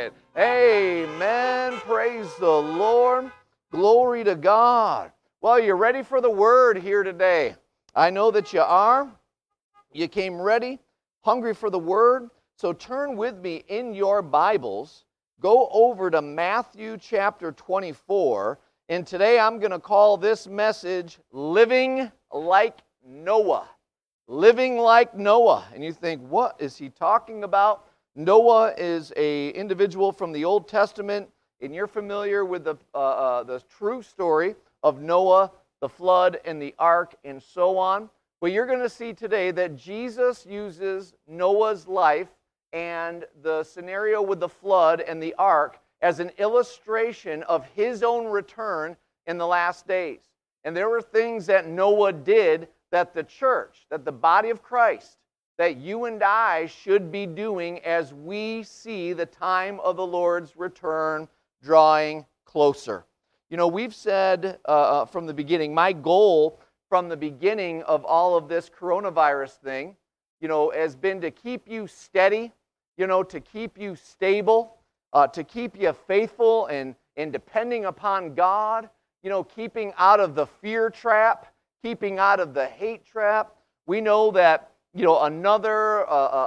right. Amen. Praise the Lord. Glory to God. Well, you're ready for the word here today. I know that you are. You came ready, hungry for the word. So turn with me in your Bibles. Go over to Matthew chapter 24. And today I'm going to call this message, Living Like Noah. Living like Noah. And you think, what is he talking about? Noah is an individual from the Old Testament, and you're familiar with the true story of Noah, the flood, and the ark, and so on. But you're going to see today that Jesus uses Noah's life and the scenario with the flood and the ark as an illustration of his own return in the last days. And there were things that Noah did that the church, that the body of Christ, that you and I should be doing as we see the time of the Lord's return drawing closer. You know, we've said from the beginning, my goal from the beginning of all of this coronavirus thing, you know, has been to keep you steady, you know, to keep you stable, to keep you faithful and depending upon God, you know, keeping out of the fear trap, keeping out of the hate trap. We know that, you know, another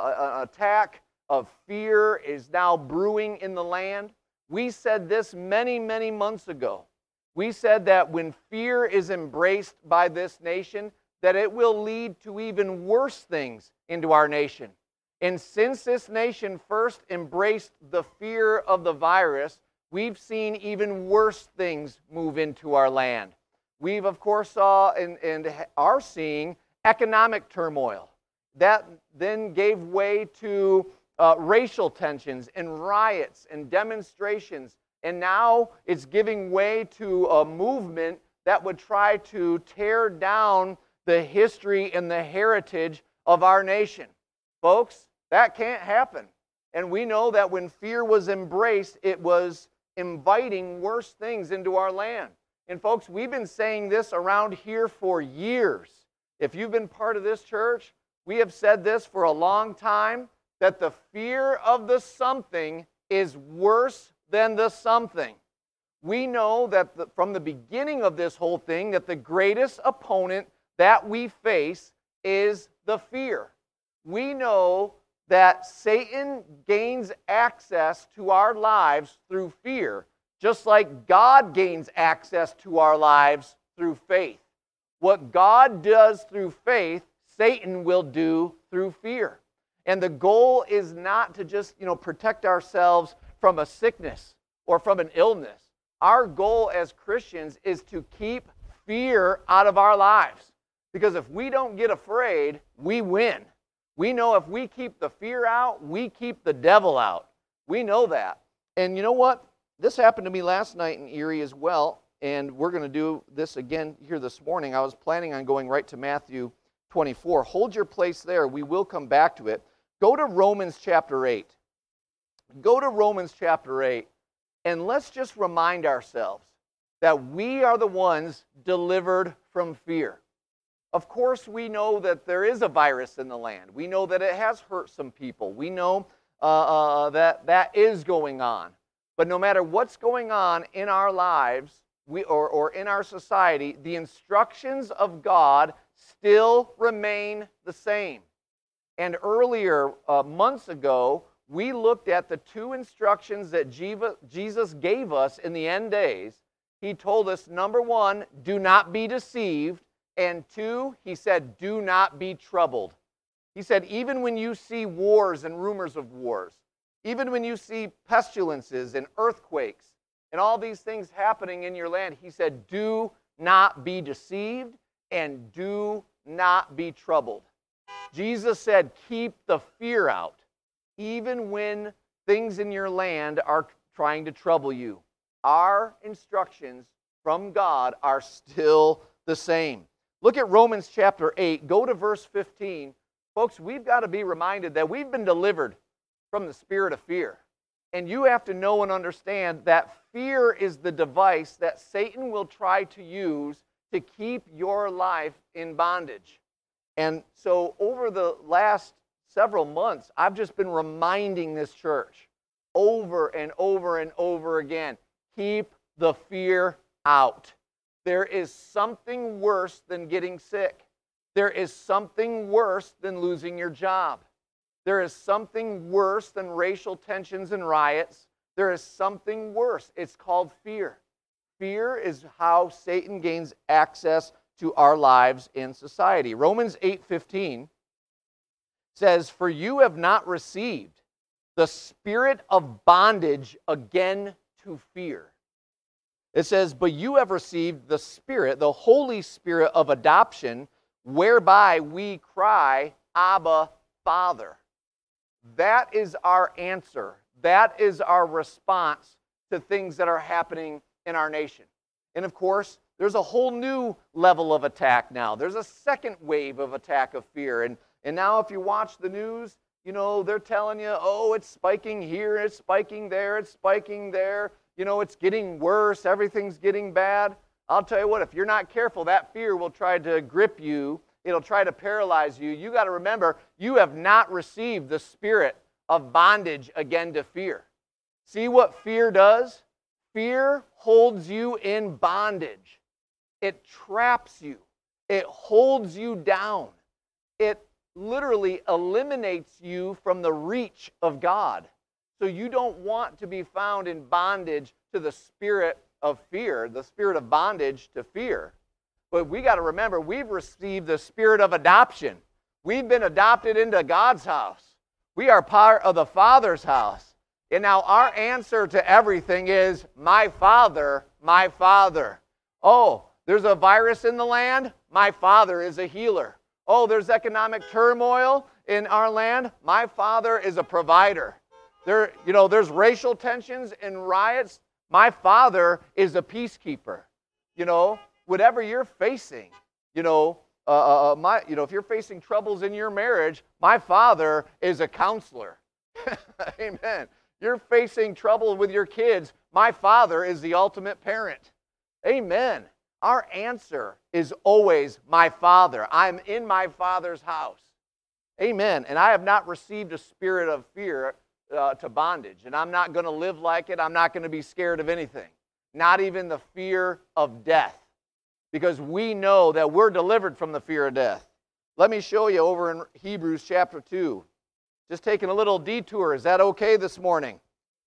attack of fear is now brewing in the land. We said this many, many months ago. We said that when fear is embraced by this nation, that it will lead to even worse things into our nation. And since this nation first embraced the fear of the virus, we've seen even worse things move into our land. We've, of course, saw and are seeing economic turmoil. That then gave way to racial tensions and riots and demonstrations. And now it's giving way to a movement that would try to tear down the history and the heritage of our nation. Folks, that can't happen. And we know that when fear was embraced, it was inviting worse things into our land. And folks, we've been saying this around here for years. If you've been part of this church, we have said this for a long time, that the fear of the something is worse than the something. We know that from the beginning of this whole thing, that the greatest opponent that we face is the fear. We know that Satan gains access to our lives through fear, just like God gains access to our lives through faith. What God does through faith, Satan will do through fear. And the goal is not to just, you know, protect ourselves from a sickness or from an illness. Our goal as Christians is to keep fear out of our lives. Because if we don't get afraid, we win. We know if we keep the fear out, we keep the devil out. We know that. And you know what? This happened to me last night in Erie as well, and we're going to do this again here this morning. I was planning on going right to Matthew 24. Hold your place there. We will come back to it. Go to Romans chapter 8. Go to Romans chapter 8, and let's just remind ourselves that we are the ones delivered from fear. Of course, we know that there is a virus in the land. We know that it has hurt some people. We know that is going on. But no matter what's going on in our lives or in our society, the instructions of God still remain the same. And earlier, months ago, we looked at the two instructions that Jesus gave us in the end days. He told us, number one, do not be deceived. And two, he said, do not be troubled. He said, even when you see wars and rumors of wars, even when you see pestilences and earthquakes and all these things happening in your land, he said, do not be deceived and do not be troubled. Jesus said, keep the fear out, even when things in your land are trying to trouble you. Our instructions from God are still the same. Look at Romans chapter 8. Go to verse 15. Folks, we've got to be reminded that we've been delivered from the spirit of fear. And you have to know and understand that fear is the device that Satan will try to use to keep your life in bondage. And so over the last several months, I've just been reminding this church over and over and over again. Keep the fear out. There is something worse than getting sick. There is something worse than losing your job. There is something worse than racial tensions and riots. There is something worse. It's called fear. Fear is how Satan gains access to our lives in society. Romans 8:15 says, "For you have not received the spirit of bondage again to fear." It says, "But you have received the Spirit, the Holy Spirit of adoption, whereby we cry, Abba, Father." That is our answer. That is our response to things that are happening in our nation. And of course, there's a whole new level of attack now. There's a second wave of attack of fear. And now if you watch the news, you know, they're telling you, oh, it's spiking here, it's spiking there, it's spiking there. You know, it's getting worse, everything's getting bad. I'll tell you what, if you're not careful, that fear will try to grip you. It'll try to paralyze you. You got to remember, you have not received the spirit of bondage again to fear. See what fear does? Fear holds you in bondage. It traps you. It holds you down. It literally eliminates you from the reach of God. So you don't want to be found in bondage to the spirit of fear, the spirit of bondage to fear. But we got to remember, we've received the spirit of adoption. We've been adopted into God's house. We are part of the Father's house. And now our answer to everything is, my Father, my Father. Oh, there's a virus in the land? My Father is a healer. Oh, there's economic turmoil in our land? My Father is a provider. There's racial tensions and riots. My Father is a peacekeeper. Whatever you're facing, if you're facing troubles in your marriage, my Father is a counselor. Amen. You're facing trouble with your kids, my Father is the ultimate parent. Amen. Our answer is always my Father. I'm in my Father's house. Amen. And I have not received a spirit of fear to bondage. And I'm not going to live like it. I'm not going to be scared of anything. Not even the fear of death. Because we know that we're delivered from the fear of death. Let me show you over in Hebrews chapter 2. Just taking a little detour. Is that okay this morning?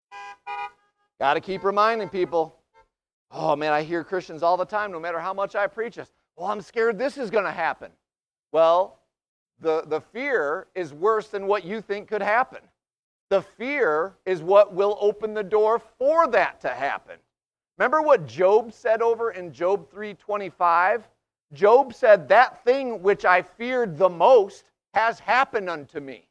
Got to keep reminding people. Oh man, I hear Christians all the time, no matter how much I preach this. Well, I'm scared this is going to happen. Well, the fear is worse than what you think could happen. The fear is what will open the door for that to happen. Remember what Job said over in Job 3:25? Job said, that thing which I feared the most has happened unto me.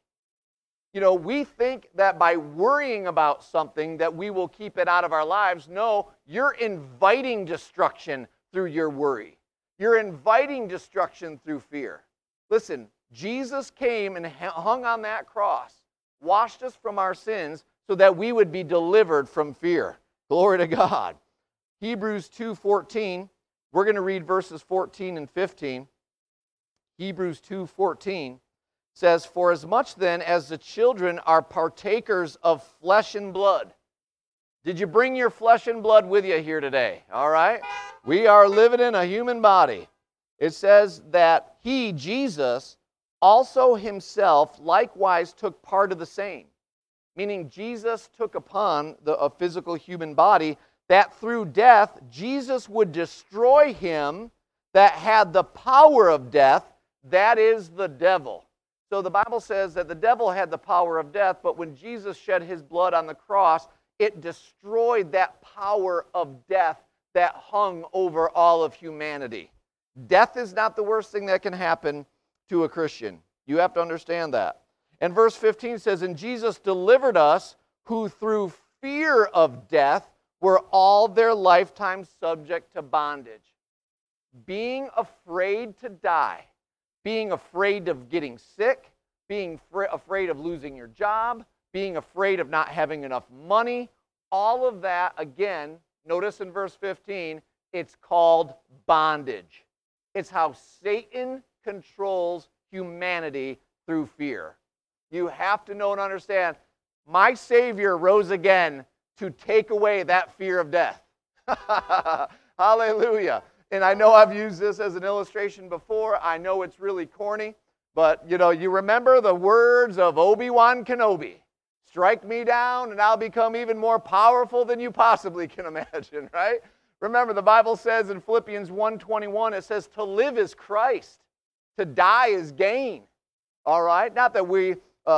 We think that by worrying about something that we will keep it out of our lives. No, you're inviting destruction through your worry. You're inviting destruction through fear. Listen, Jesus came and hung on that cross, washed us from our sins so that we would be delivered from fear. Glory to God. Hebrews 2:14, we're going to read verses 14 and 15. Hebrews 2:14 says, "For as much then as the children are partakers of flesh and blood." Did you bring your flesh and blood with you here today? All right? We are living in a human body. It says that he, Jesus, also himself likewise took part of the same. Meaning Jesus took upon a physical human body, that through death Jesus would destroy him that had the power of death, that is the devil. So the Bible says that the devil had the power of death, but when Jesus shed his blood on the cross, it destroyed that power of death that hung over all of humanity. Death is not the worst thing that can happen to a Christian. You have to understand that. And verse 15 says, "And Jesus delivered us, who through fear of death were all their lifetime subject to bondage." Being afraid to die, being afraid of getting sick, being afraid of losing your job, being afraid of not having enough money, all of that, again, notice in verse 15, it's called bondage. It's how Satan controls humanity through fear. You have to know and understand, my Savior rose again to take away that fear of death. Hallelujah. And I know I've used this as an illustration before. I know it's really corny, but you remember the words of Obi-Wan Kenobi. Strike me down and I'll become even more powerful than you possibly can imagine, right? Remember, the Bible says in Philippians 1:21, it says to live is Christ, to die is gain. All right? Not that we,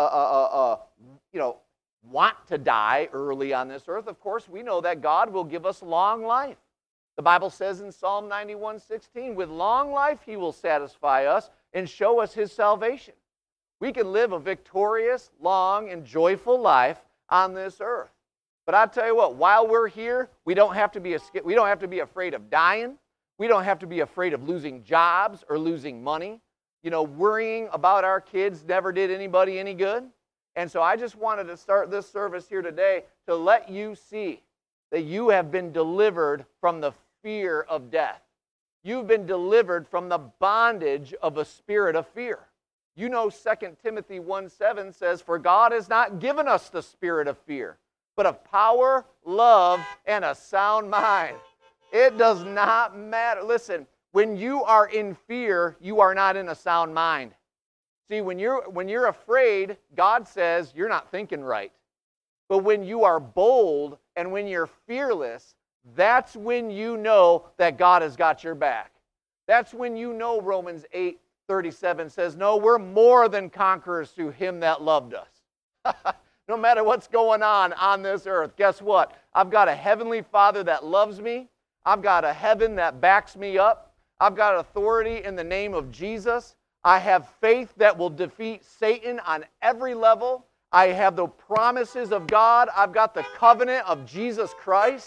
want to die early on this earth. Of course, we know that God will give us long life. The Bible says in Psalm 91:16, with long life He will satisfy us and show us His salvation. We can live a victorious, long, and joyful life on this earth. But I tell you what, while we're here, we don't have to be afraid of dying. We don't have to be afraid of losing jobs or losing money. Worrying about our kids never did anybody any good. And so I just wanted to start this service here today to let you see that you have been delivered from the fear of death. You've been delivered from the bondage of a spirit of fear. 2 Timothy 1:7 says, for God has not given us the spirit of fear, but of power, love, and a sound mind. It does not matter. Listen, when you are in fear, you are not in a sound mind. See, when you're afraid, God says you're not thinking right. But when you are bold and when you're fearless, that's when you know that God has got your back. That's when you know Romans 8:37 says, no, we're more than conquerors through Him that loved us. No matter what's going on this earth, guess what? I've got a heavenly Father that loves me. I've got a heaven that backs me up. I've got authority in the name of Jesus. I have faith that will defeat Satan on every level. I have the promises of God. I've got the covenant of Jesus Christ.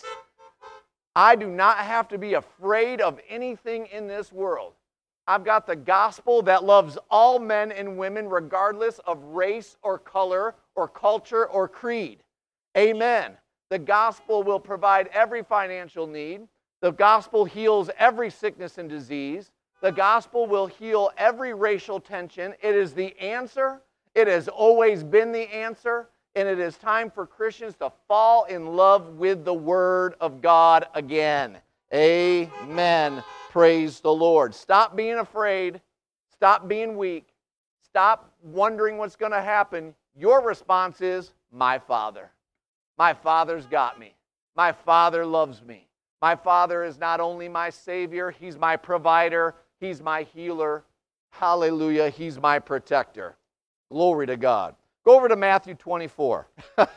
I do not have to be afraid of anything in this world. I've got the gospel that loves all men and women regardless of race or color or culture or creed. Amen. The gospel will provide every financial need. The gospel heals every sickness and disease. The gospel will heal every racial tension. It is the answer. It has always been the answer. And it is time for Christians to fall in love with the Word of God again. Amen. Praise the Lord. Stop being afraid. Stop being weak. Stop wondering what's going to happen. Your response is, my Father. My Father's got me. My Father loves me. My Father is not only my Savior, He's my provider. He's my healer. Hallelujah. He's my protector. Glory to God. Go over to Matthew 24. So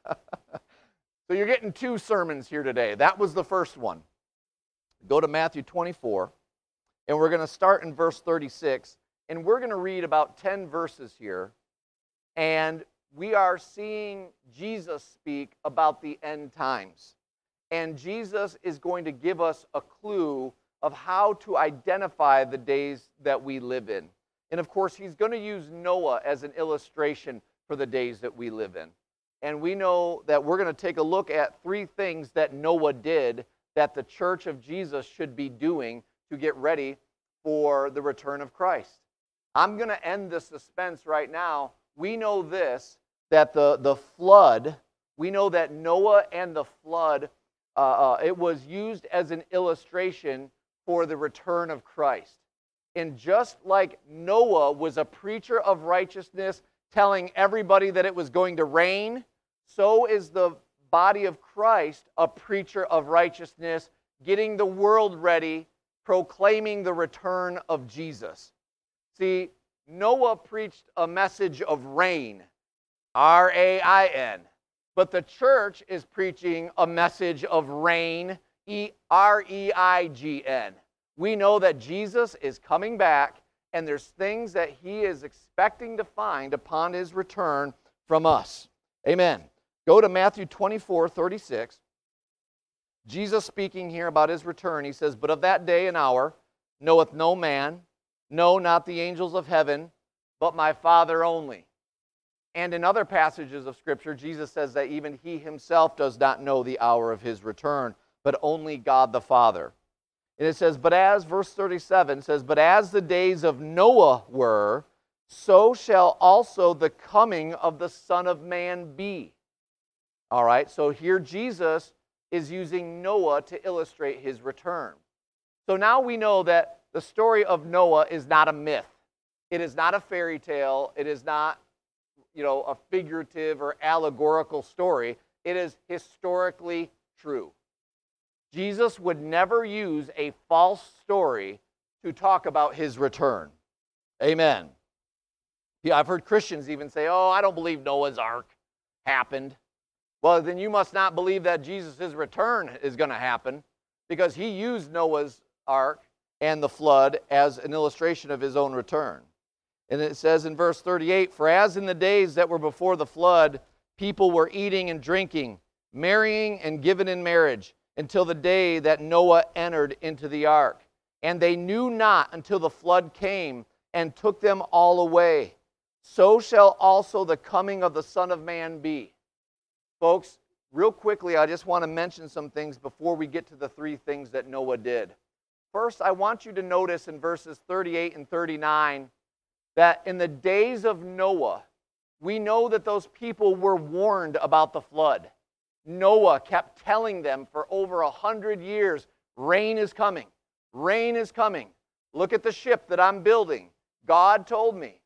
you're getting 2 sermons here today. That was the first one. Go to Matthew 24, and we're going to start in verse 36, and we're going to read about 10 verses here, and we are seeing Jesus speak about the end times. And Jesus is going to give us a clue of how to identify the days that we live in. And of course, He's going to use Noah as an illustration for the days that we live in. And we know that we're going to take a look at 3 things that Noah did that the church of Jesus should be doing to get ready for the return of Christ. I'm going to end the suspense right now. We know this, that the flood, we know that Noah and the flood, it was used as an illustration for the return of Christ. And just like Noah was a preacher of righteousness, telling everybody that it was going to rain, so is the body of Christ a preacher of righteousness, getting the world ready, proclaiming the return of Jesus. See, Noah preached a message of rain, R-A-I-N, but the church is preaching a message of reign, R-E-I-G-N. We know that Jesus is coming back, and there's things that He is expecting to find upon His return from us. Amen. Go to Matthew 24:36. Jesus speaking here about His return, He says, but of that day and hour knoweth no man, no, not the angels of heaven, but my Father only. And in other passages of Scripture, Jesus says that even He Himself does not know the hour of His return, but only God the Father. And it says, verse 37 says, but as the days of Noah were, so shall also the coming of the Son of Man be. All right, so here Jesus is using Noah to illustrate his return. So now we know that the story of Noah is not a myth. It is not a fairy tale. It is not, a figurative or allegorical story. It is historically true. Jesus would never use a false story to talk about his return. Amen. Yeah, I've heard Christians even say, "Oh, I don't believe Noah's ark happened." Well, then you must not believe that Jesus' return is going to happen, because he used Noah's ark and the flood as an illustration of his own return. And it says in verse 38, "For as in the days that were before the flood, people were eating and drinking, marrying and given in marriage, until the day that Noah entered into the ark. And they knew not until the flood came and took them all away. So shall also the coming of the Son of Man be." Folks, real quickly, I just want to mention some things before we get to the three things that Noah did. First, I want you to notice in verses 38 and 39 that in the days of Noah, we know that those people were warned about the flood. Noah kept telling them for over 100 years, rain is coming, rain is coming. Look at the ship that I'm building. God told me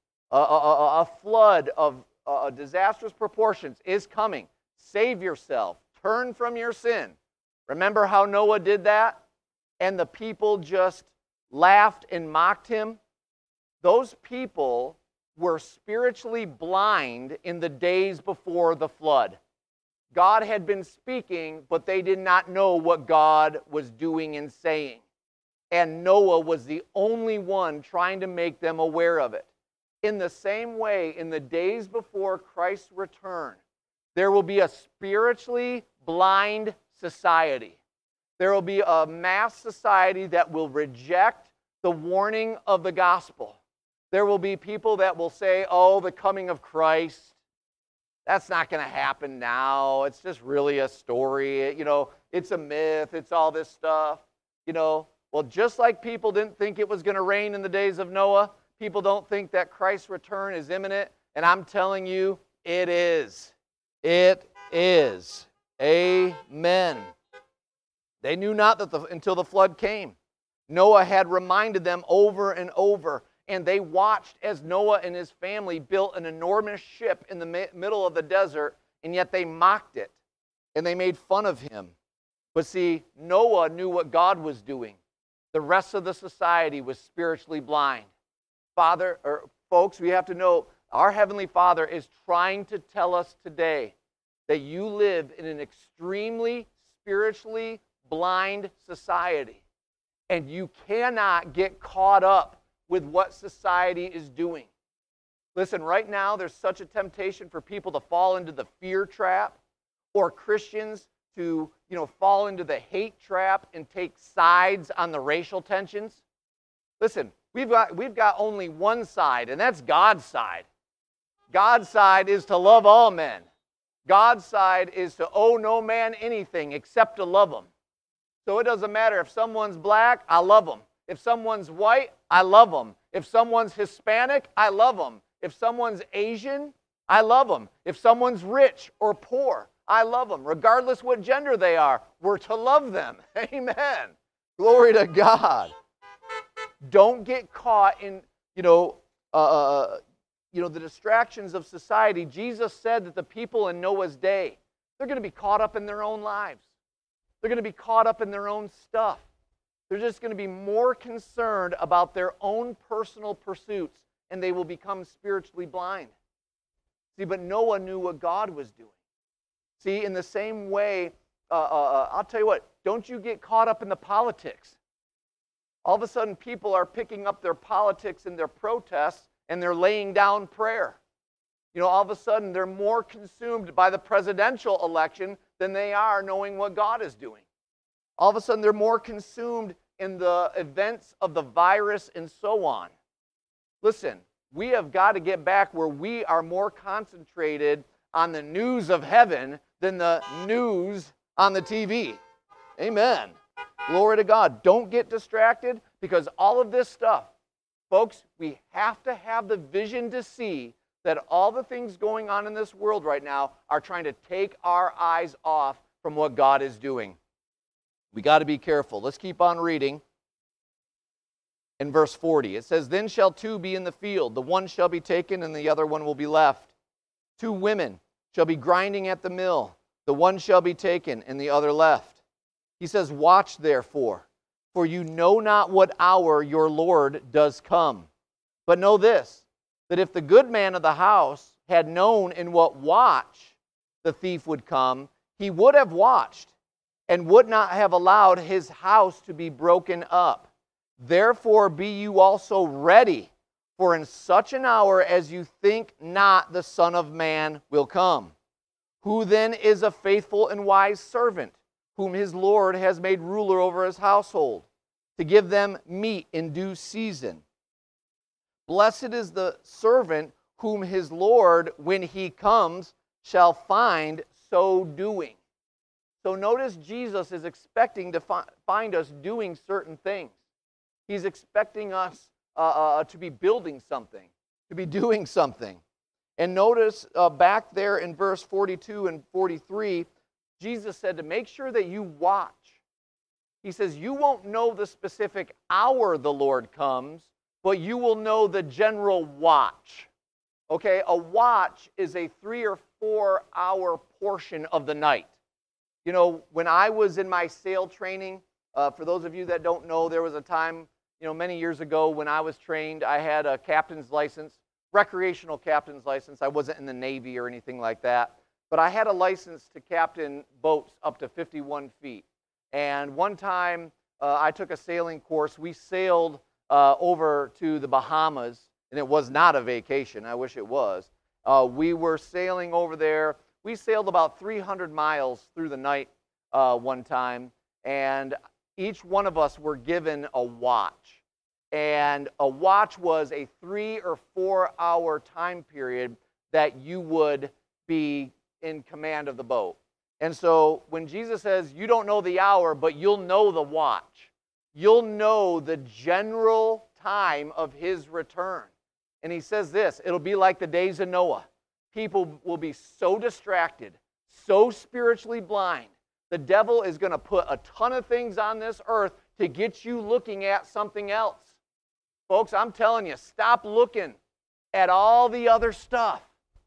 a flood of disastrous proportions is coming. Save yourself. Turn from your sin. Remember how Noah did that? And the people just laughed and mocked him? Those people were spiritually blind in the days before the flood. God had been speaking, but they did not know what God was doing and saying. And Noah was the only one trying to make them aware of it. In the same way, in the days before Christ's return, there will be a spiritually blind society. There will be a mass society that will reject the warning of the gospel. There will be people that will say, "Oh, the coming of Christ, that's not going to happen now. It's just really a story. It's a myth. It's all this stuff." Well, just like people didn't think it was going to rain in the days of Noah, people don't think that Christ's return is imminent. And I'm telling you, it is. It is. Amen. They knew not that until the flood came. Noah had reminded them over and over, and they watched as Noah and his family built an enormous ship in the middle of the desert, and yet they mocked it, and they made fun of him. But see, Noah knew what God was doing. The rest of the society was spiritually blind. Folks, we have to know, our Heavenly Father is trying to tell us today that you live in an extremely spiritually blind society, and you cannot get caught up with what society is doing. Listen, right now there's such a temptation for people to fall into the fear trap, or Christians to fall into the hate trap and take sides on the racial tensions. Listen, we've got only one side, and that's God's side. God's side is to love all men. God's side is to owe no man anything except to love them. So it doesn't matter if someone's black, I love them. If someone's white, I love them. If someone's Hispanic, I love them. If someone's Asian, I love them. If someone's rich or poor, I love them. Regardless what gender they are, we're to love them. Amen. Glory to God. Don't get caught in, the distractions of society. Jesus said that the people in Noah's day, they're going to be caught up in their own lives. They're going to be caught up in their own stuff. They're just going to be more concerned about their own personal pursuits, and they will become spiritually blind. See, but Noah knew what God was doing. See, in the same way, I'll tell you what, don't you get caught up in the politics. All of a sudden, people are picking up their politics and their protests, and they're laying down prayer. All of a sudden, they're more consumed by the presidential election than they are knowing what God is doing. All of a sudden, they're more consumed in the events of the virus and so on. Listen, we have got to get back where we are more concentrated on the news of heaven than the news on the TV. Amen. Glory to God. Don't get distracted, because all of this stuff, folks, we have to have the vision to see that all the things going on in this world right now are trying to take our eyes off from what God is doing. We got to be careful. Let's keep on reading. In verse 40, it says, "Then shall two be in the field, the one shall be taken and the other one will be left. Two women shall be grinding at the mill, the one shall be taken and the other left." He says, "Watch therefore, for you know not what hour your Lord does come. But know this, that if the good man of the house had known in what watch the thief would come, he would have watched and would not have allowed his house to be broken up. Therefore be you also ready, for in such an hour as you think not the Son of Man will come. Who then is a faithful and wise servant, whom his Lord has made ruler over his household, to give them meat in due season? Blessed is the servant whom his Lord, when he comes, shall find so doing." So notice Jesus is expecting to find us doing certain things. He's expecting us to be building something, to be doing something. And notice back there in verse 42 and 43, Jesus said to make sure that you watch. He says, you won't know the specific hour the Lord comes, but you will know the general watch. Okay, a watch is a 3 or 4 hour portion of the night. You know, when I was in my sail training, for those of you that don't know, there was a time, many years ago when I was trained, I had a captain's license, recreational captain's license. I wasn't in the Navy or anything like that, but I had a license to captain boats up to 51 feet. And one time I took a sailing course. We sailed over to the Bahamas, and it was not a vacation. I wish it was. We were sailing over there. We sailed about 300 miles through the night one time, and each one of us were given a watch. And a watch was a 3 or 4 hour time period that you would be in command of the boat. And so when Jesus says, you don't know the hour, but you'll know the watch, you'll know the general time of his return. And he says this, it'll be like the days of Noah. People will be so distracted, so spiritually blind. The devil is going to put a ton of things on this earth to get you looking at something else. Folks, I'm telling you, stop looking at all the other stuff.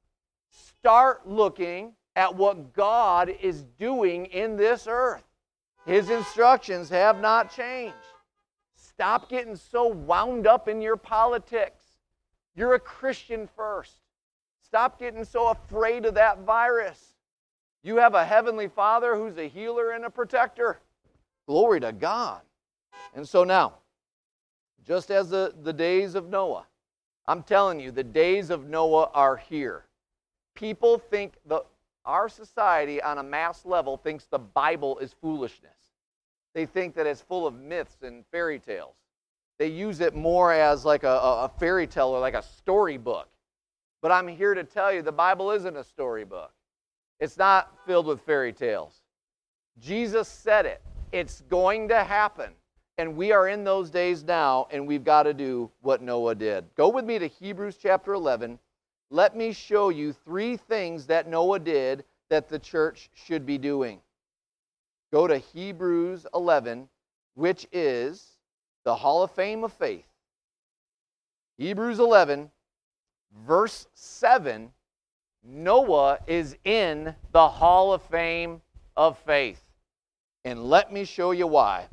Start looking at what God is doing in this earth. His instructions have not changed. Stop getting so wound up in your politics. You're a Christian first. Stop getting so afraid of that virus. You have a heavenly Father who's a healer and a protector. Glory to God. And so now, just as the days of Noah, I'm telling you, the days of Noah are here. People think, our society on a mass level thinks the Bible is foolishness. They think that it's full of myths and fairy tales. They use it more as like a fairy tale or like a storybook. But I'm here to tell you the Bible isn't a storybook. It's not filled with fairy tales. Jesus said it. It's going to happen. And we are in those days now, and we've got to do what Noah did. Go with me to Hebrews chapter 11. Let me show you 3 things that Noah did that the church should be doing. Go to Hebrews 11, which is the Hall of Fame of Faith. Hebrews 11, verse 7, Noah is in the Hall of Fame of Faith. And let me show you why.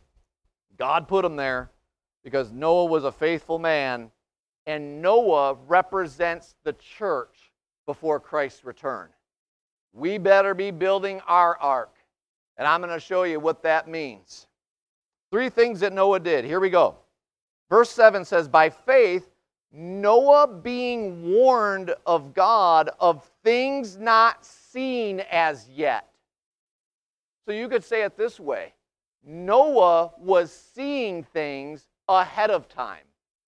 God put him there because Noah was a faithful man, and Noah represents the church before Christ's return. We better be building our ark, and I'm going to show you what that means. 3 things that Noah did. Here we go. Verse 7 says, by faith, Noah being warned of God of things not seen as yet. So you could say it this way. Noah was seeing things ahead of time.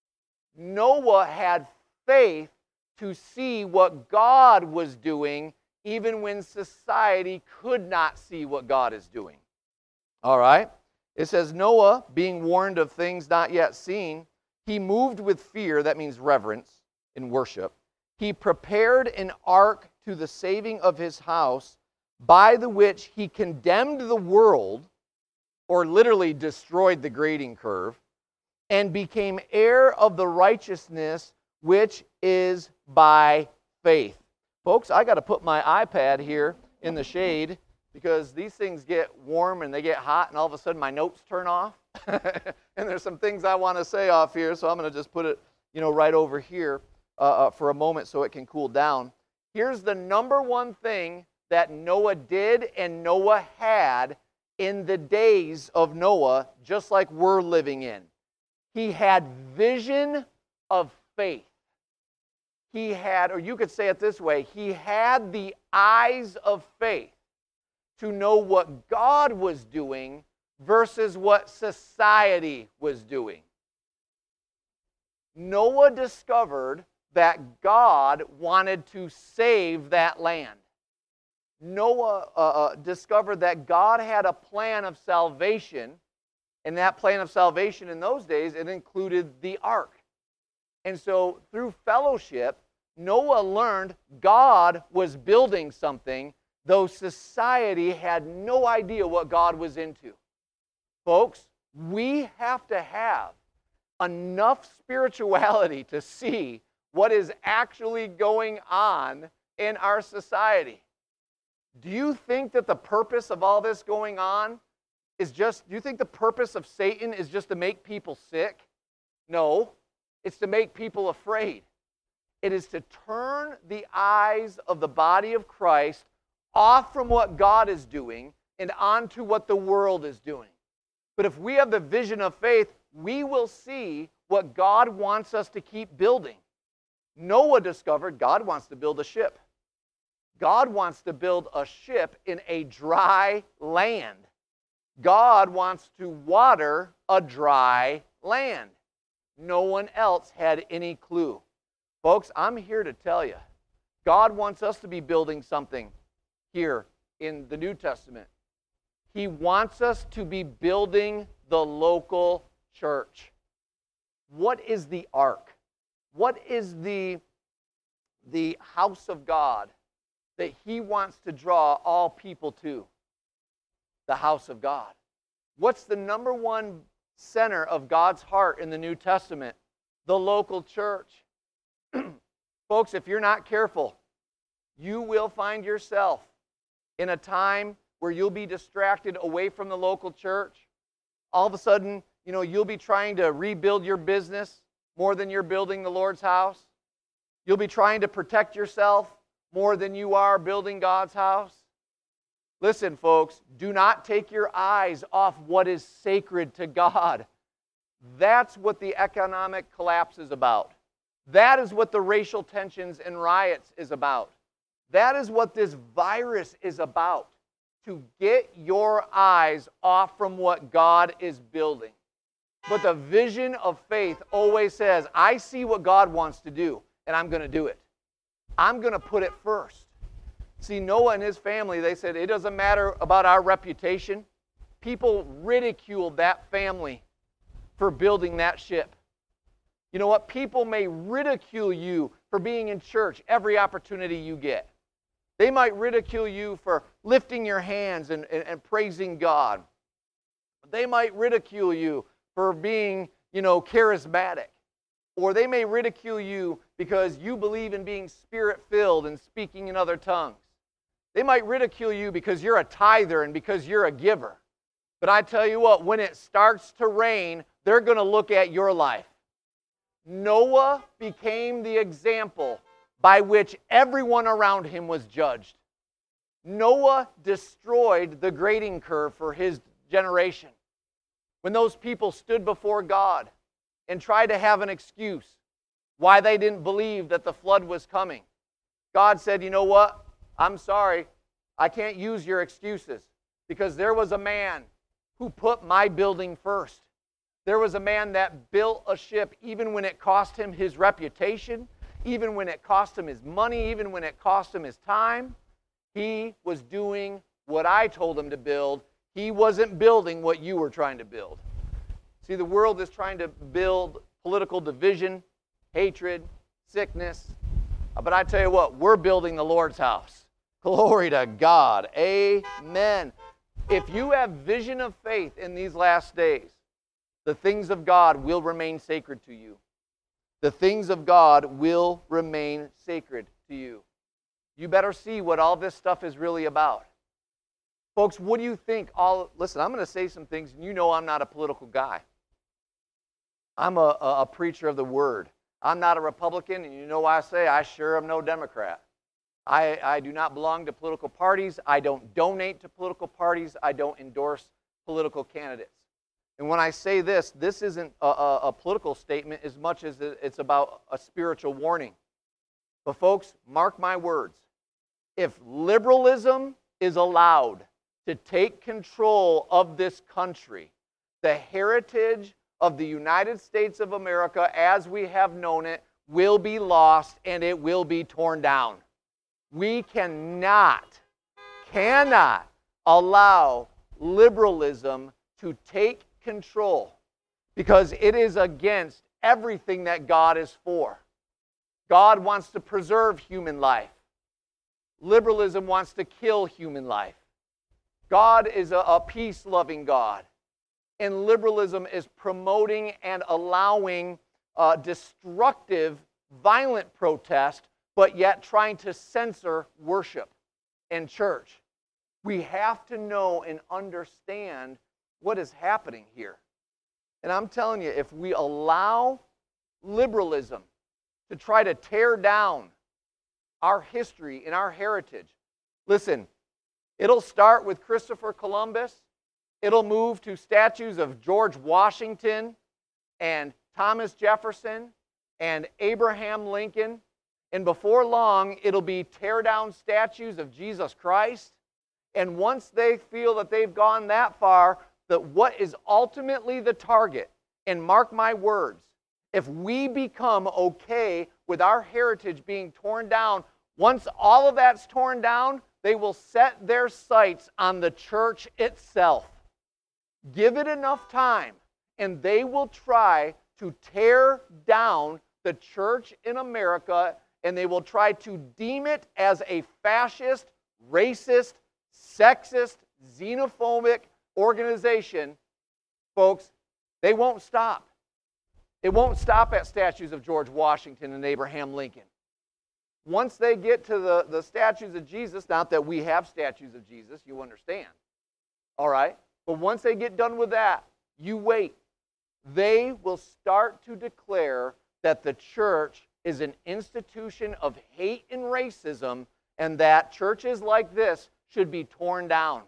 Noah had faith to see what God was doing even when society could not see what God is doing. All right? It says, Noah, being warned of things not yet seen, he moved with fear, that means reverence and worship, He prepared an ark to the saving of his house, by the which he condemned the world, or literally destroyed the grading curve, and became heir of the righteousness which is by faith. Folks, I got to put my iPad here in the shade because these things get warm and they get hot, and all of a sudden my notes turn off. And there's some things I want to say off here, so I'm going to just put it, right over here for a moment so it can cool down. Here's the number one thing that Noah did and Noah had in the days of Noah, just like we're living in. He had vision of faith. He had, or you could say it this way, he had the eyes of faith to know what God was doing versus what society was doing. Noah discovered that God wanted to save that land. Noah discovered that God had a plan of salvation, and that plan of salvation in those days, it included the ark. And so through fellowship, Noah learned God was building something, though society had no idea what God was into. Folks, we have to have enough spirituality to see what is actually going on in our society. Do you think that the purpose of all this going on is do you think the purpose of Satan is just to make people sick? No, it's to make people afraid. It is to turn the eyes of the body of Christ off from what God is doing and onto what the world is doing. But if we have the vision of faith, we will see what God wants us to keep building. Noah discovered God wants to build a ship. God wants to build a ship in a dry land. God wants to water a dry land. No one else had any clue. Folks, I'm here to tell you, God wants us to be building something here in the New Testament. He wants us to be building the local church. What is the ark? What is the house of God that He wants to draw all people to? The house of God. What's the number one center of God's heart in the New Testament? The local church. Folks, if you're not careful, you will find yourself in a time where you'll be distracted away from the local church. All of a sudden, you'll be trying to rebuild your business more than you're building the Lord's house. You'll be trying to protect yourself more than you are building God's house. Listen, folks, do not take your eyes off what is sacred to God. That's what the economic collapse is about. That is what the racial tensions and riots is about. That is what this virus is about. To get your eyes off from what God is building. But the vision of faith always says, I see what God wants to do, and I'm going to do it. I'm going to put it first. See, Noah and his family, they said, it doesn't matter about our reputation. People ridiculed that family for building that ship. You know what? People may ridicule you for being in church every opportunity you get. They might ridicule you for lifting your hands and praising God. They might ridicule you for being, charismatic. Or they may ridicule you because you believe in being spirit-filled and speaking in other tongues. They might ridicule you because you're a tither and because you're a giver. But I tell you what, when it starts to rain, they're going to look at your life. Noah became the example by which everyone around him was judged. Noah destroyed the grading curve for his generation. When those people stood before God and tried to have an excuse why they didn't believe that the flood was coming, God said, you know what? I'm sorry. I can't use your excuses because there was a man who put my building first. There was a man that built a ship even when it cost him his reputation, even when it cost him his money, even when it cost him his time. He was doing what I told him to build. He wasn't building what you were trying to build. See, the world is trying to build political division, hatred, sickness. But I tell you what, we're building the Lord's house. Glory to God. Amen. If you have vision of faith in these last days, the things of God will remain sacred to you. The things of God will remain sacred to you. You better see what all this stuff is really about. Folks, what do you think? Listen, I'm going to say some things, and you know I'm not a political guy. I'm a preacher of the Word. I'm not a Republican, and you know why I say I sure am no Democrat. I do not belong to political parties. I don't donate to political parties. I don't endorse political candidates. And when I say this isn't a political statement as much as it's about a spiritual warning. But folks, mark my words. If liberalism is allowed to take control of this country, the heritage of the United States of America as we have known it will be lost and it will be torn down. We cannot allow liberalism to take control because it is against everything that God is for. God wants to preserve human life. Liberalism wants to kill human life. God is a peace-loving God. And liberalism is promoting and allowing destructive, violent protest, but yet trying to censor worship and church. We have to know and understand what is happening here. And I'm telling you, if we allow liberalism to try to tear down our history and our heritage, listen, it'll start with Christopher Columbus. It'll move to statues of George Washington and Thomas Jefferson and Abraham Lincoln. And before long, it'll be tear down statues of Jesus Christ. And once they feel that they've gone that far, that what is ultimately the target, and mark my words, if we become okay with our heritage being torn down, once all of that's torn down, they will set their sights on the church itself. Give it enough time, and they will try to tear down the church in America, and they will try to deem it as a fascist, racist, sexist, xenophobic organization. Folks, they won't stop. It won't stop at statues of George Washington and Abraham Lincoln. Once they get to the statues of Jesus, not that we have statues of Jesus, you understand, all right? But once they get done with that, you wait. They will start to declare that the church is an institution of hate and racism, and that churches like this should be torn down.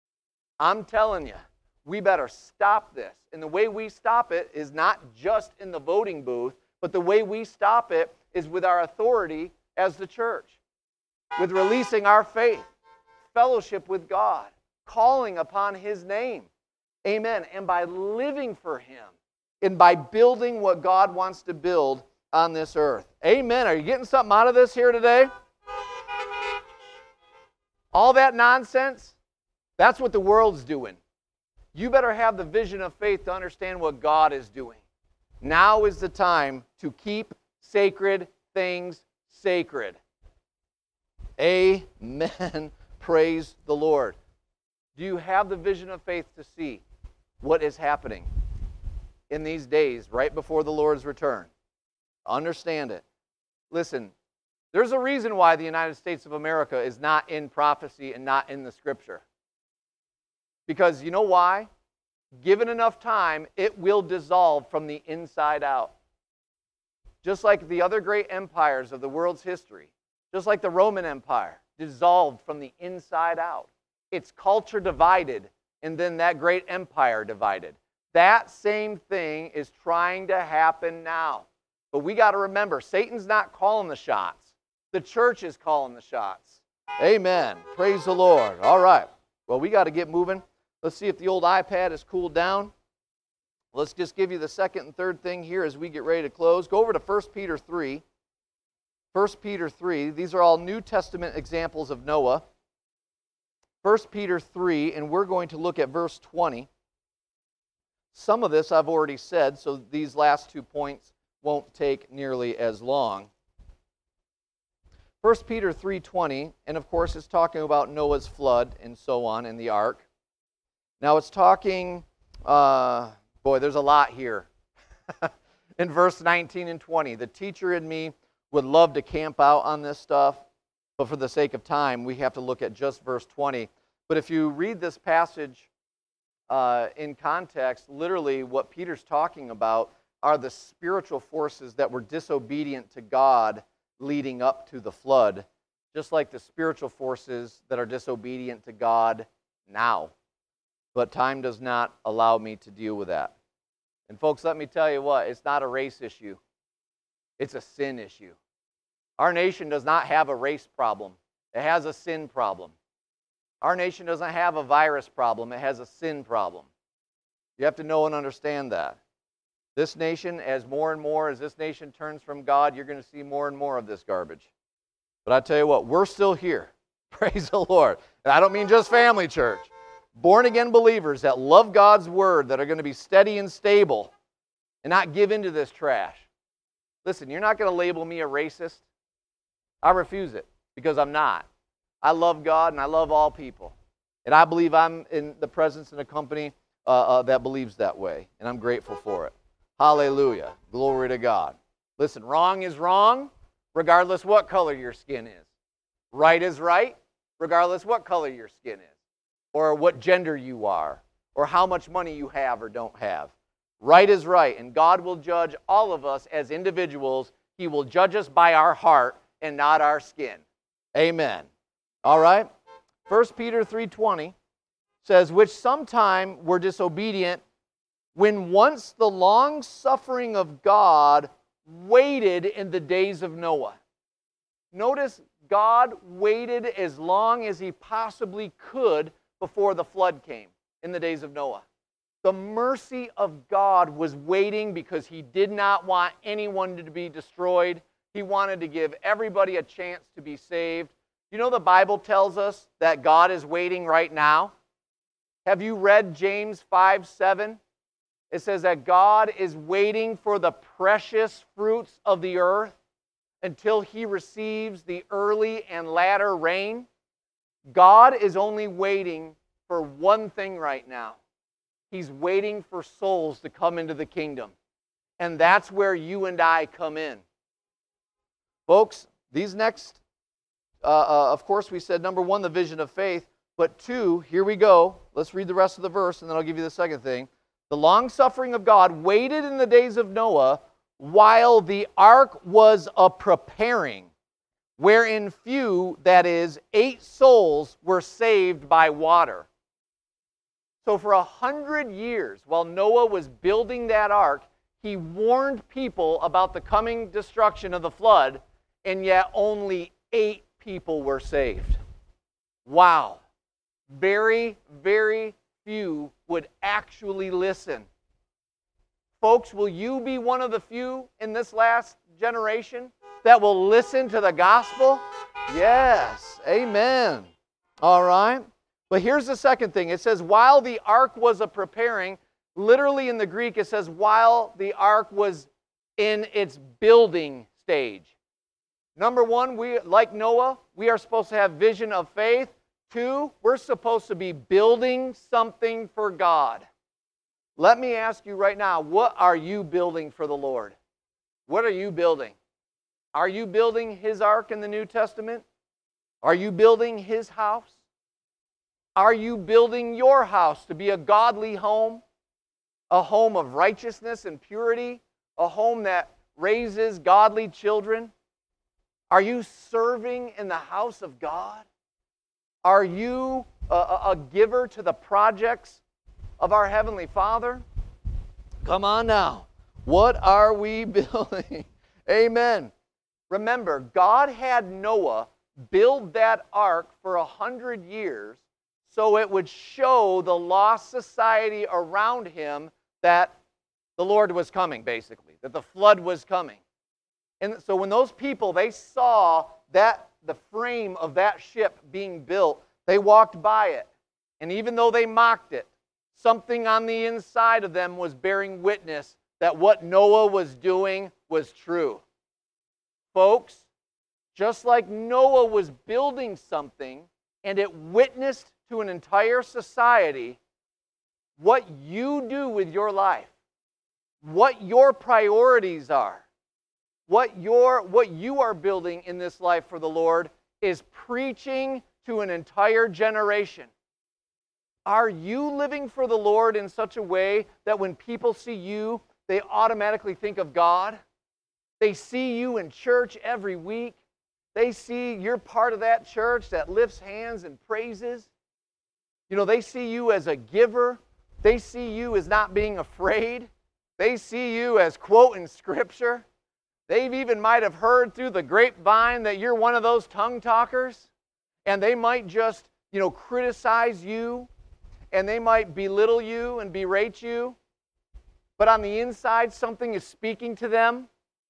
I'm telling you, we better stop this. And the way we stop it is not just in the voting booth, but the way we stop it is with our authority as the church, with releasing our faith, fellowship with God, calling upon His name. Amen. And by living for Him, and by building what God wants to build on this earth. Amen. Are you getting something out of this here today? All that nonsense, that's what the world's doing. You better have the vision of faith to understand what God is doing. Now is the time to keep sacred things sacred. Amen. Praise the Lord. Do you have the vision of faith to see what is happening in these days right before the Lord's return? Understand it. Listen, there's a reason why the United States of America is not in prophecy and not in the Scripture. Because you know why? Given enough time, it will dissolve from the inside out. Just like the other great empires of the world's history, just like the Roman Empire, dissolved from the inside out. Its culture divided, and then that great empire divided. That same thing is trying to happen now. But we got to remember, Satan's not calling the shots. The church is calling the shots. Amen. Praise the Lord. All right. Well, we got to get moving. Let's see if the old iPad has cooled down. Let's just give you the second and third thing here as we get ready to close. Go over to 1 Peter 3. 1 Peter 3. These are all New Testament examples of Noah. 1 Peter 3, and we're going to look at verse 20. Some of this I've already said, so these last 2 points won't take nearly as long. 1 Peter 3:20, and of course it's talking about Noah's flood and so on in the ark. Now it's talking, boy, there's a lot here. In verse 19 and 20, the teacher in me would love to camp out on this stuff, but for the sake of time, we have to look at just verse 20. But if you read this passage in context, literally what Peter's talking about are the spiritual forces that were disobedient to God leading up to the flood, just like the spiritual forces that are disobedient to God now. But time does not allow me to deal with that. And folks, let me tell you what, it's not a race issue. It's a sin issue. Our nation does not have a race problem. It has a sin problem. Our nation doesn't have a virus problem. It has a sin problem. You have to know and understand that. This nation, as more and more as this nation turns from God, you're going to see more and more of this garbage. But I tell you what, we're still here. Praise the Lord. And I don't mean just family church. Born-again believers that love God's word, that are going to be steady and stable and not give into this trash. Listen, you're not going to label me a racist. I refuse it because I'm not. I love God and I love all people. And I believe I'm in the presence and a company that believes that way. And I'm grateful for it. Hallelujah. Glory to God. Listen, wrong is wrong regardless what color your skin is. Right is right regardless what color your skin is, or what gender you are, or how much money you have or don't have. Right is right, and God will judge all of us as individuals. He will judge us by our heart and not our skin. Amen. All right? 1 Peter 3:20 says, which sometime were disobedient, when once the long suffering of God waited in the days of Noah. Notice God waited as long as he possibly could before the flood came in the days of Noah. The mercy of God was waiting because he did not want anyone to be destroyed. He wanted to give everybody a chance to be saved. You know the Bible tells us that God is waiting right now? Have you read James 5:7? It says that God is waiting for the precious fruits of the earth until he receives the early and latter rain. God is only waiting for one thing right now. He's waiting for souls to come into the kingdom. And that's where you and I come in. Folks, these next, of course we said, number one, the vision of faith. But two, here we go. Let's read the rest of the verse and then I'll give you the second thing. The long suffering of God waited in the days of Noah while the ark was a preparing, wherein few, that is, 8 souls, were saved by water. So for 100 years, while Noah was building that ark, he warned people about the coming destruction of the flood, and yet only 8 people were saved. Wow. Very, very few would actually listen. Folks, will you be one of the few in this last generation that will listen to the gospel? Yes. Amen. All right. But here's the second thing. It says, while the ark was a preparing, literally in the Greek it says, while the ark was in its building stage. Number one, we, like Noah, we are supposed to have vision of faith. 2, we're supposed to be building something for God. Let me ask you right now, what are you building for the Lord? What are you building? Are you building his ark in the New Testament? Are you building his house? Are you building your house to be a godly home? A home of righteousness and purity? A home that raises godly children? Are you serving in the house of God? Are you a giver to the projects of our Heavenly Father? Come on now. What are we building? Amen. Remember, God had Noah build that ark for 100 years so it would show the lost society around him that the Lord was coming, basically, that the flood was coming. And so when those people, they saw that the frame of that ship being built, they walked by it. And even though they mocked it, something on the inside of them was bearing witness that what Noah was doing was true. Folks, Just like Noah was building something and it witnessed to an entire society, what you do with your life, what your priorities are, what you are building in this life for the Lord is preaching to an entire generation. Are you living for the Lord in such a way that when people see you, they automatically think of God? They see you in church every week. They see you're part of that church that lifts hands and praises. You know, they see you as a giver. They see you as not being afraid. They see you as quoting Scripture. They've even might have heard through the grapevine that you're one of those tongue talkers. And they might just, criticize you. And they might belittle you and berate you. But on the inside, something is speaking to them.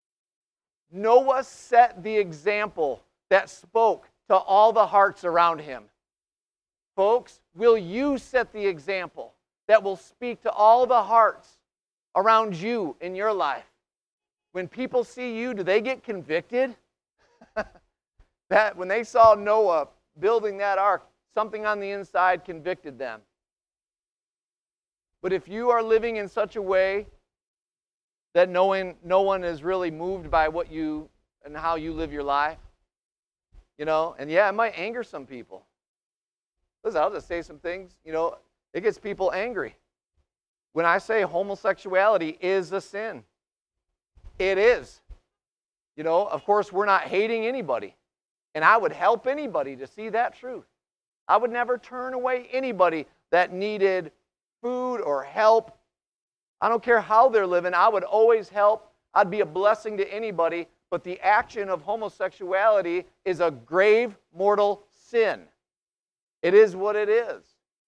Noah set the example that spoke to all the hearts around him. Folks, will you set the example that will speak to all the hearts around you in your life? When people see you, do they get convicted? That when they saw Noah building that ark, something on the inside convicted them. But if you are living in such a way that no one is really moved by what you and how you live your life, and yeah, it might anger some people. Listen, I'll just say some things, it gets people angry. When I say homosexuality is a sin, it is. Of course, we're not hating anybody. And I would help anybody to see that truth. I would never turn away anybody that needed food or help. I don't care how they're living. I would always help. I'd be a blessing to anybody. But the action of homosexuality is a grave, mortal sin. It is what it is.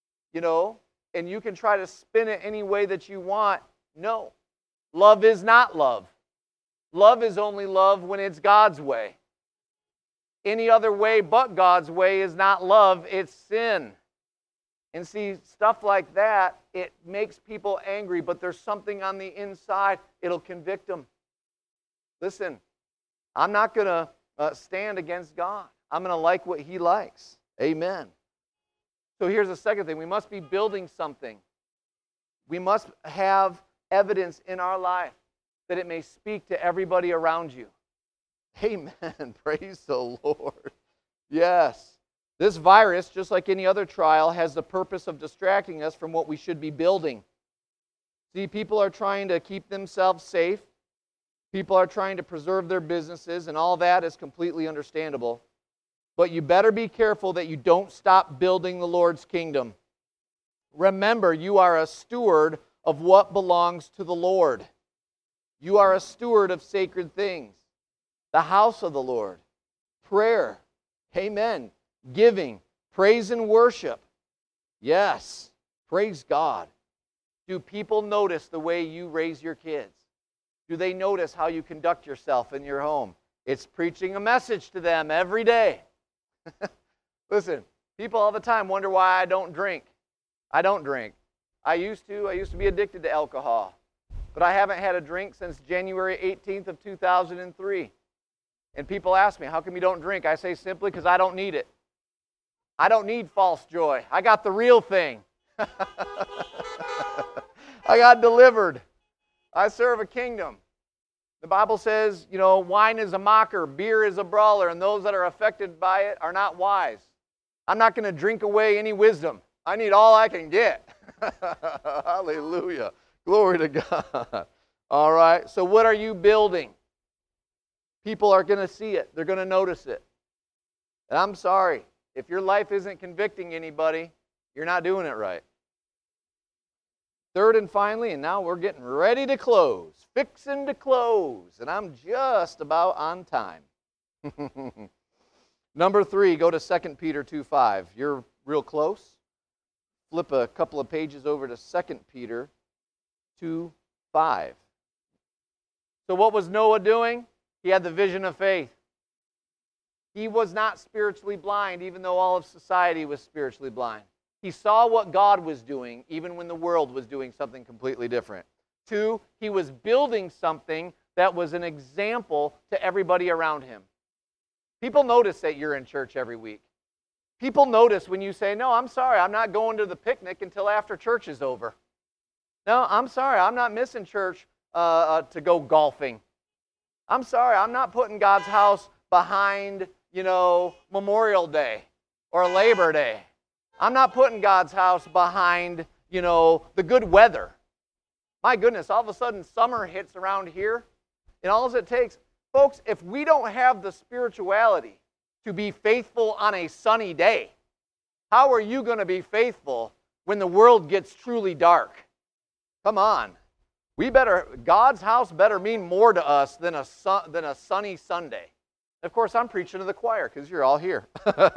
And you can try to spin it any way that you want. No. Love is not love. Love is only love when it's God's way. Any other way but God's way is not love, it's sin. And see, stuff like that, it makes people angry, but there's something on the inside, it'll convict them. Listen, I'm not going to stand against God. I'm going to like what He likes. Amen. So here's the second thing. We must be building something. We must have evidence in our life that it may speak to everybody around you. Amen. Praise the Lord. Yes. This virus, just like any other trial, has the purpose of distracting us from what we should be building. See, people are trying to keep themselves safe. People are trying to preserve their businesses, and all that is completely understandable. But you better be careful that you don't stop building the Lord's kingdom. Remember, you are a steward of what belongs to the Lord. You are a steward of sacred things. The house of the Lord, prayer, amen, giving, praise and worship. Yes, praise God. Do people notice the way you raise your kids? Do they notice how you conduct yourself in your home? It's preaching a message to them every day. Listen, people all the time wonder why I don't drink. I don't drink. I used to be addicted to alcohol. But I haven't had a drink since January 18th of 2003. And people ask me, how come you don't drink? I say simply because I don't need it. I don't need false joy. I got the real thing. I got delivered. I serve a kingdom. The Bible says, wine is a mocker, beer is a brawler, and those that are affected by it are not wise. I'm not going to drink away any wisdom. I need all I can get. Hallelujah. Glory to God. All right, so what are you building? People are going to see it. They're going to notice it. And I'm sorry, if your life isn't convicting anybody, you're not doing it right. Third and finally, and now we're getting ready to close. Fixing to close. And I'm just about on time. Number 3, go to 2 Peter 2:5. You're real close. Flip a couple of pages over to 2 Peter 2:5. So what was Noah doing? He had the vision of faith. He was not spiritually blind, even though all of society was spiritually blind. He saw what God was doing, even when the world was doing something completely different. 2, he was building something that was an example to everybody around him. People notice that you're in church every week. People notice when you say, no, I'm sorry, I'm not going to the picnic until after church is over. No, I'm sorry, I'm not missing church to go golfing. I'm sorry, I'm not putting God's house behind, Memorial Day or Labor Day. I'm not putting God's house behind, the good weather. My goodness, all of a sudden summer hits around here, and all it takes, folks, if we don't have the spirituality to be faithful on a sunny day, how are you going to be faithful when the world gets truly dark? Come on. God's house better mean more to us than a sunny Sunday. Of course, I'm preaching to the choir because you're all here.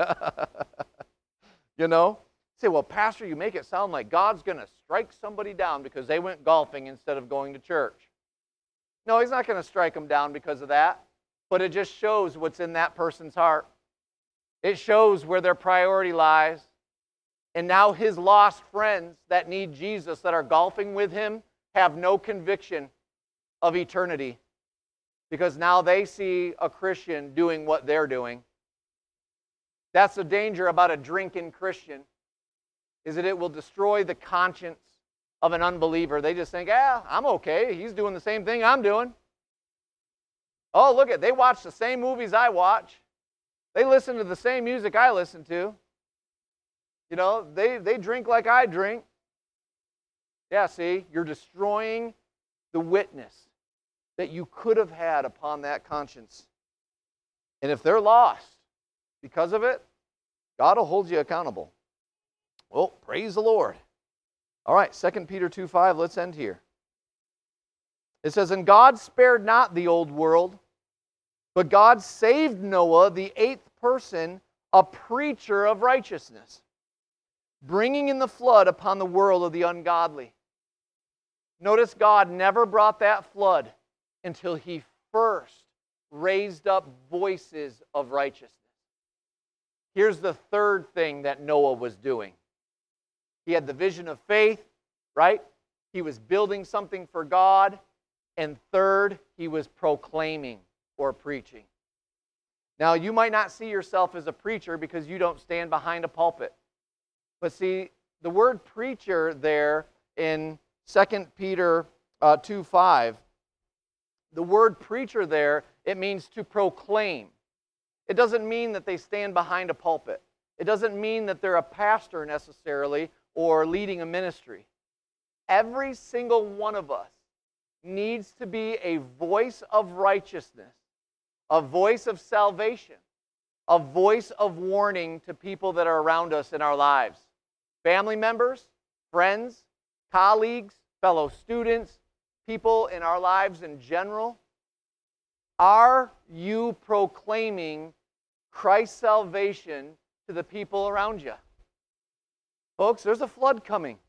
Say, well, Pastor, you make it sound like God's going to strike somebody down because they went golfing instead of going to church. No, He's not going to strike them down because of that, but it just shows what's in that person's heart. It shows where their priority lies. And now His lost friends that need Jesus, that are golfing with Him, have no conviction of eternity because now they see a Christian doing what they're doing. That's the danger about a drinking Christian, is that it will destroy the conscience of an unbeliever. They just think, I'm okay. He's doing the same thing I'm doing. Oh, look they watch the same movies I watch. They listen to the same music I listen to. They drink like I drink. Yeah, see, you're destroying the witness that you could have had upon that conscience. And if they're lost because of it, God will hold you accountable. Well, praise the Lord. All right, 2 Peter 2:5, let's end here. It says, and God spared not the old world, but God saved Noah, the eighth person, a preacher of righteousness, bringing in the flood upon the world of the ungodly. Notice God never brought that flood until He first raised up voices of righteousness. Here's the third thing that Noah was doing. He had the vision of faith, right? He was building something for God. And third, he was proclaiming or preaching. Now, you might not see yourself as a preacher because you don't stand behind a pulpit. But see, the word preacher there in 2 Peter 2:5, the word preacher there, it means to proclaim. It doesn't mean that they stand behind a pulpit. It doesn't mean that they're a pastor necessarily or leading a ministry. Every single one of us needs to be a voice of righteousness, a voice of salvation, a voice of warning to people that are around us in our lives. Family members, friends, colleagues, fellow students, people in our lives in general. Are you proclaiming Christ's salvation to the people around you? Folks, there's a flood coming.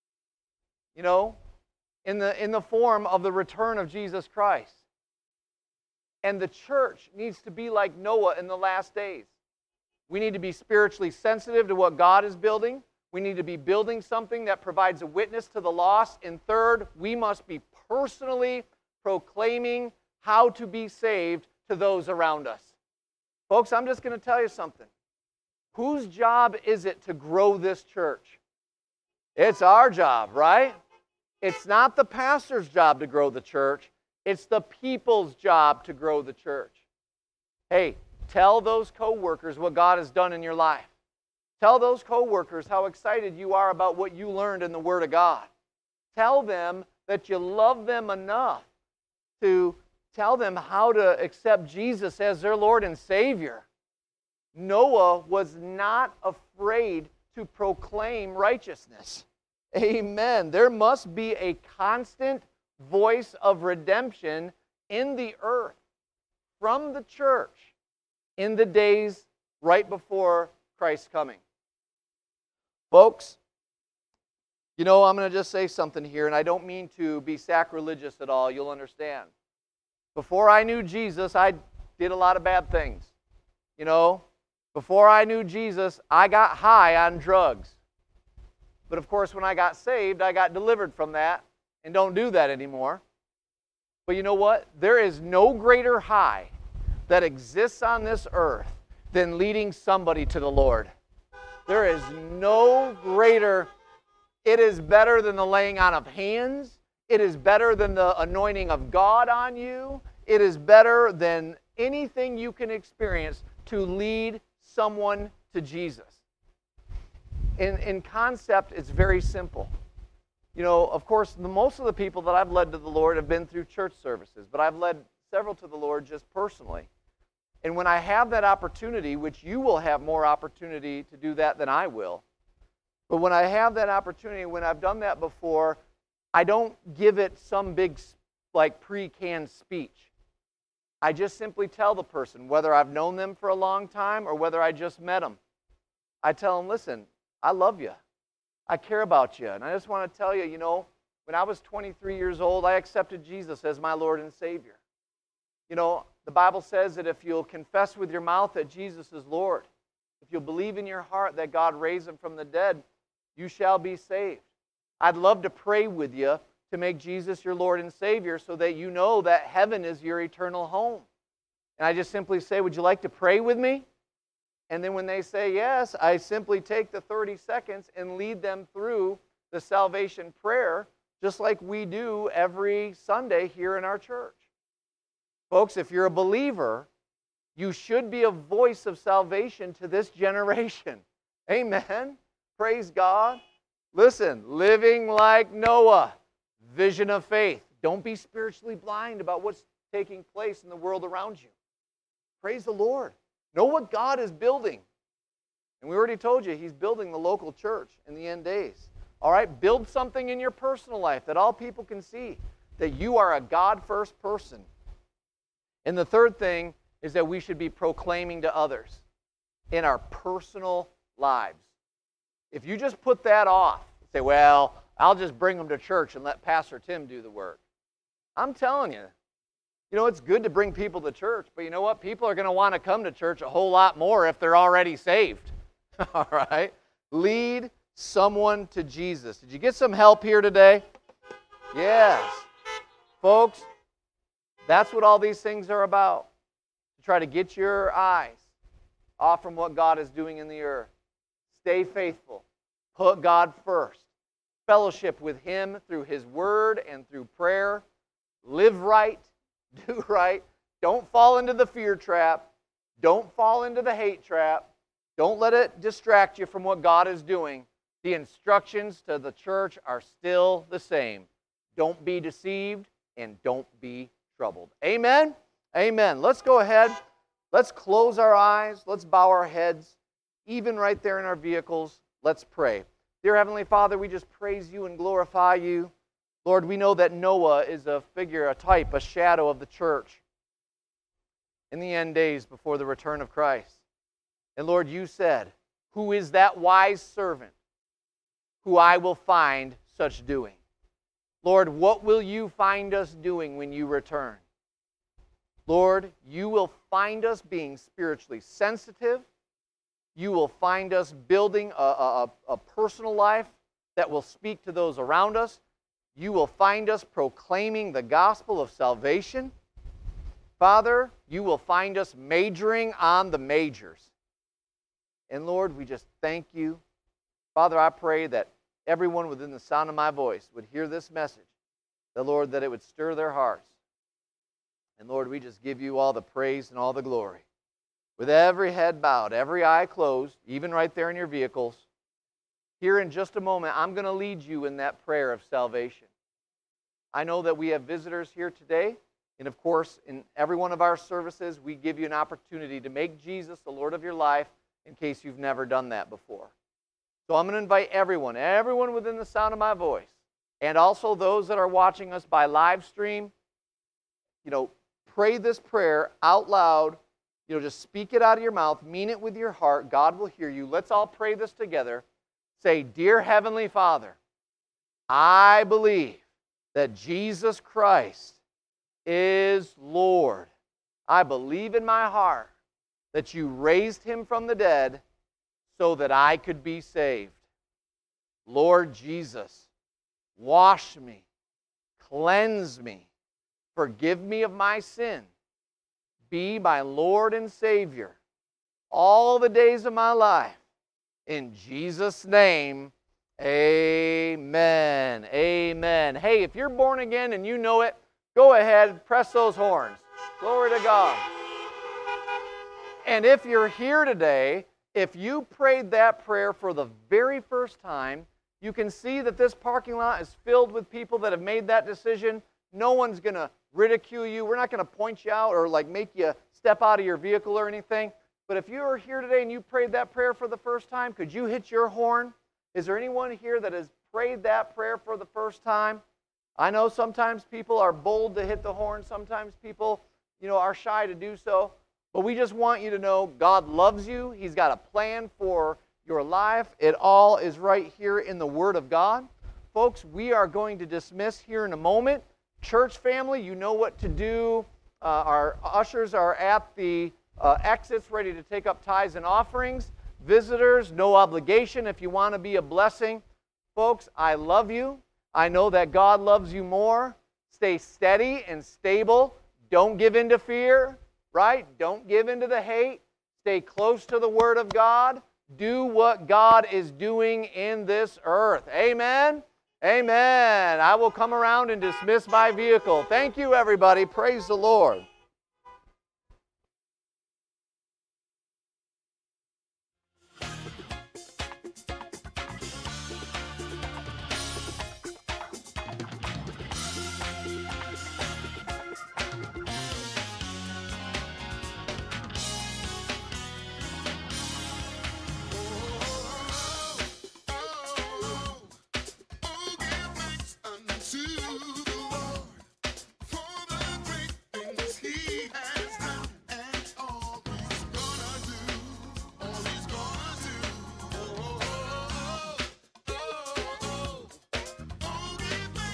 In the form of the return of Jesus Christ. And the church needs to be like Noah in the last days. We need to be spiritually sensitive to what God is building. We need to be building something that provides a witness to the lost. And third, we must be personally proclaiming how to be saved to those around us. Folks, I'm just going to tell you something. Whose job is it to grow this church? It's our job, right? It's not the pastor's job to grow the church. It's the people's job to grow the church. Hey, tell those co-workers what God has done in your life. Tell those co-workers how excited you are about what you learned in the Word of God. Tell them that you love them enough to tell them how to accept Jesus as their Lord and Savior. Noah was not afraid to proclaim righteousness. Amen. There must be a constant voice of redemption in the earth from the church in the days right before Christ's coming. Folks, I'm going to just say something here, and I don't mean to be sacrilegious at all. You'll understand. Before I knew Jesus, I did a lot of bad things. Before I knew Jesus, I got high on drugs. But of course, when I got saved, I got delivered from that and don't do that anymore. But you know what? There is no greater high that exists on this earth than leading somebody to the Lord. There is no greater. It is better than the laying on of hands. It is better than the anointing of God on you. It is better than anything you can experience to lead someone to Jesus. In concept, it's very simple. You know, of course, most of the people that I've led to the Lord have been through church services, but I've led several to the Lord just personally. And when I have that opportunity, which you will have more opportunity to do that than I will, but when I have that opportunity, when I've done that before, I don't give it some big, like, pre-canned speech. I just simply tell the person, whether I've known them for a long time or whether I just met them. I tell them, listen, I love you. I care about you. And I just want to tell you, you know, when I was 23 years old, I accepted Jesus as my Lord and Savior. You know, the Bible says that if you'll confess with your mouth that Jesus is Lord, if you'll believe in your heart that God raised Him from the dead, you shall be saved. I'd love to pray with you to make Jesus your Lord and Savior so that you know that heaven is your eternal home. And I just simply say, would you like to pray with me? And then when they say yes, I simply take the 30 seconds and lead them through the salvation prayer, just like we do every Sunday here in our church. Folks, if you're a believer, you should be a voice of salvation to this generation. Amen. Praise God. Listen, living like Noah, vision of faith. Don't be spiritually blind about what's taking place in the world around you. Praise the Lord. Know what God is building. And we already told you He's building the local church in the end days. All right, build something in your personal life that all people can see, that you are a God-first person. And the third thing is that we should be proclaiming to others in our personal lives. If you just put that off, say, well, I'll just bring them to church and let Pastor Tim do the work. I'm telling you, you know, it's good to bring people to church, but you know what? People are going to want to come to church a whole lot more if they're already saved. All right? Lead someone to Jesus. Did you get some help here today? Yes. Folks, that's what all these things are about. To try to get your eyes off from what God is doing in the earth. Stay faithful. Put God first. Fellowship with Him through His Word and through prayer. Live right. Do right. Don't fall into the fear trap. Don't fall into the hate trap. Don't let it distract you from what God is doing. The instructions to the church are still the same. Don't be deceived and don't be troubled. Amen? Amen. Let's go ahead. Let's close our eyes. Let's bow our heads. Even right there in our vehicles, let's pray. Dear Heavenly Father, we just praise You and glorify You. Lord, we know that Noah is a figure, a type, a shadow of the church in the end days before the return of Christ. And Lord, You said, who is that wise servant who I will find such doing? Lord, what will You find us doing when You return? Lord, You will find us being spiritually sensitive. You will find us building a personal life that will speak to those around us. You will find us proclaiming the gospel of salvation. Father, You will find us majoring on the majors. And Lord, we just thank You. Father, I pray that everyone within the sound of my voice would hear this message. The Lord, that it would stir their hearts. And Lord, we just give You all the praise and all the glory. With every head bowed, every eye closed, even right there in your vehicles, here in just a moment, I'm going to lead you in that prayer of salvation. I know that we have visitors here today, and of course, in every one of our services, we give you an opportunity to make Jesus the Lord of your life in case you've never done that before. So I'm going to invite everyone within the sound of my voice, and also those that are watching us by live stream, pray this prayer out loud. Just speak it out of your mouth, mean it with your heart. God will hear you. Let's all pray this together. Say, Dear Heavenly Father, I believe that Jesus Christ is Lord. I believe in my heart that You raised Him from the dead so that I could be saved. Lord Jesus, wash me, cleanse me, forgive me of my sin. be my Lord and Savior all the days of my life. In Jesus' name, amen. Amen. Hey, if you're born again and you know it, go ahead, press those horns. Glory to God. And if you're here today, if you prayed that prayer for the very first time, you can see that this parking lot is filled with people that have made that decision. No one's going to ridicule you. We're not going to point you out or like make you step out of your vehicle or anything. But if you are here today and you prayed that prayer for the first time, could you hit your horn? Is there anyone here that has prayed that prayer for the first time? I know sometimes people are bold to hit the horn. Sometimes people, are shy to do so. But we just want you to know God loves you. He's got a plan for your life. It all is right here in the Word of God. Folks, we are going to dismiss here in a moment. Church family, you know what to do. Our ushers are at the exits ready to take up tithes and offerings. Visitors, no obligation if you want to be a blessing. Folks, I love you. I know that God loves you more. Stay steady and stable. Don't give in to fear, right? Don't give in to the hate. Stay close to the Word of God. Do what God is doing in this earth. Amen? Amen. I will come around and dismiss my vehicle. Thank you, everybody. Praise the Lord.